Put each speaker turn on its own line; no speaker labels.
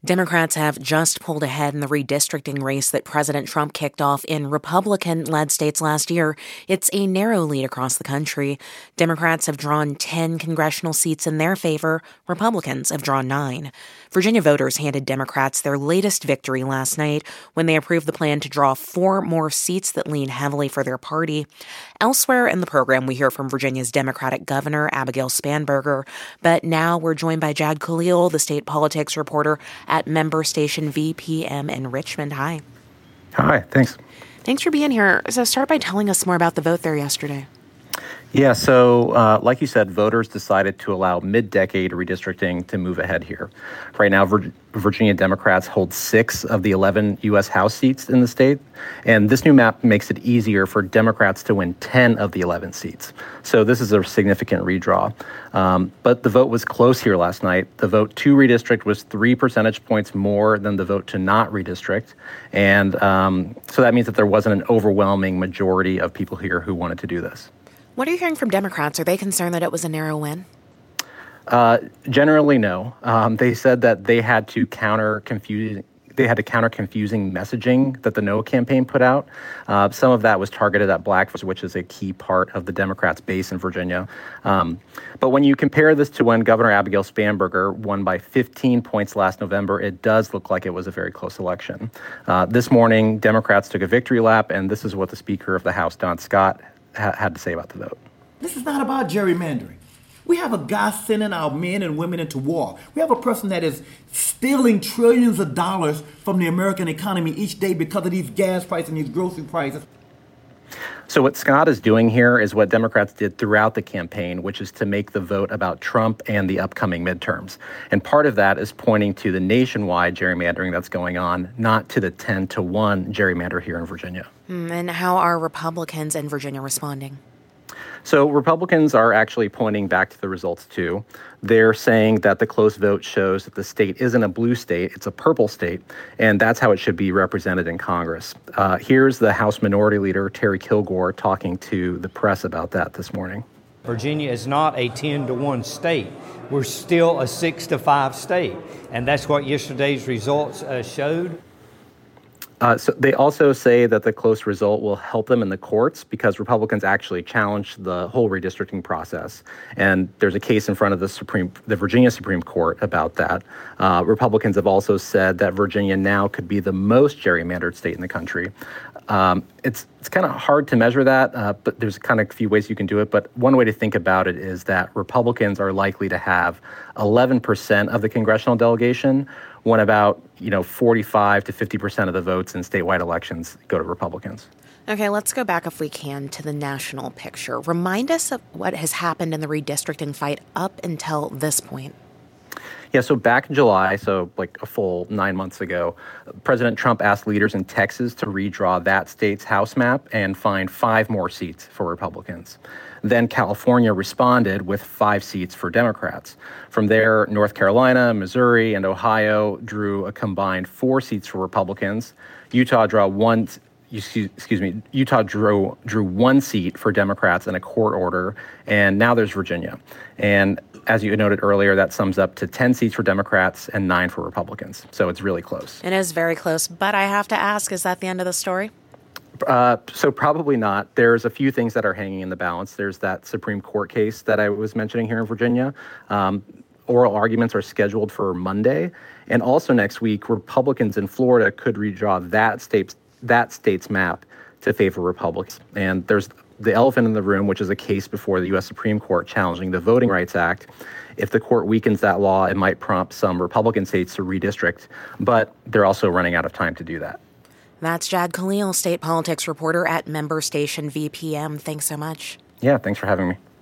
Democrats have just pulled ahead in the redistricting race that President Trump kicked off in Republican-led states last year. It's a narrow lead across the country. Democrats have drawn 10 congressional seats in their favor. Republicans have drawn 9. Virginia voters handed Democrats their latest victory last night when they approved the plan to draw 4 more seats that lean heavily for their party. Elsewhere in the program, we hear from Virginia's Democratic Governor, Abigail Spanberger. But now we're joined by Jad Khalil, the state politics reporter at member station VPM in Richmond. Hi.
Hi, thanks.
Thanks for being here. So start by telling us more about the vote there yesterday.
Yeah, so like you said, voters decided to allow mid-decade redistricting to move ahead here. Right now, Virginia Democrats hold 6 of the 11 U.S. House seats in the state, and this new map makes it easier for Democrats to win 10 of the 11 seats. So this is a significant redraw. But the vote was close here last night. The vote to redistrict was 3 percentage points more than the vote to not redistrict, and so that means that there wasn't an overwhelming majority of people here who wanted to do this.
What are you hearing from Democrats? Are they concerned that it was a narrow win?
Generally, no. They said that they had to counter confusing messaging that the No campaign put out. Some of that was targeted at black voters, which is a key part of the Democrats' base in Virginia. But when you compare this to when Governor Abigail Spanberger won by 15 points last November, it does look like it was a very close election. This morning, Democrats took a victory lap, and this is what the Speaker of the House, Don Scott, had to say about the vote.
This is not about gerrymandering. We have a guy sending our men and women into war. We have a person that is stealing trillions of dollars from the American economy each day because of these gas prices and these grocery prices.
So what Scott is doing here is what Democrats did throughout the campaign, which is to make the vote about Trump and the upcoming midterms. And part of that is pointing to the nationwide gerrymandering that's going on, not to the 10-1 gerrymander here in Virginia.
And how are Republicans in Virginia responding?
So Republicans are actually pointing back to the results, too. They're saying that the close vote shows that the state isn't a blue state, it's a purple state, and that's how it should be represented in Congress. Here's the House Minority Leader, Terry Kilgore, talking to the press about that this morning.
Virginia is not a 10-1 state. We're still a 6-5 state, and that's what yesterday's results showed.
So they also say that the close result will help them in the courts because Republicans actually challenged the whole redistricting process. And there's a case in front of the Virginia Supreme Court about that. Republicans have also said that Virginia now could be the most gerrymandered state in the country. It's kind of hard to measure that, but there's kind of a few ways you can do it. But one way to think about it is that Republicans are likely to have 11% of the congressional delegation, when about 45 to 50% of the votes in statewide elections go to Republicans.
Okay, let's go back, if we can, to the national picture. Remind us of what has happened in the redistricting fight up until this point.
Yeah, so back in July, so like a full 9 months ago, President Trump asked leaders in Texas to redraw that state's House map and find 5 more seats for Republicans. Then California responded with 5 seats for Democrats. From there, North Carolina, Missouri, and Ohio drew a combined 4 seats for Republicans. Utah drew 1 seat for Democrats in a court order, and now there's Virginia. And as you noted earlier, that sums up to 10 seats for Democrats and 9 for Republicans. So it's really close.
It is very close, but I have to ask, is that the end of the story?
So probably not. There's a few things that are hanging in the balance. There's that Supreme Court case that I was mentioning here in Virginia. Oral arguments are scheduled for Monday. And also next week, Republicans in Florida could redraw that state's map to favor Republicans. And there's the elephant in the room, which is a case before the U.S. Supreme Court challenging the Voting Rights Act. If the court weakens that law, it might prompt some Republican states to redistrict, but they're also running out of time to do that.
That's Jad Khalil, state politics reporter at member station VPM. Thanks so much.
Yeah, thanks for having me.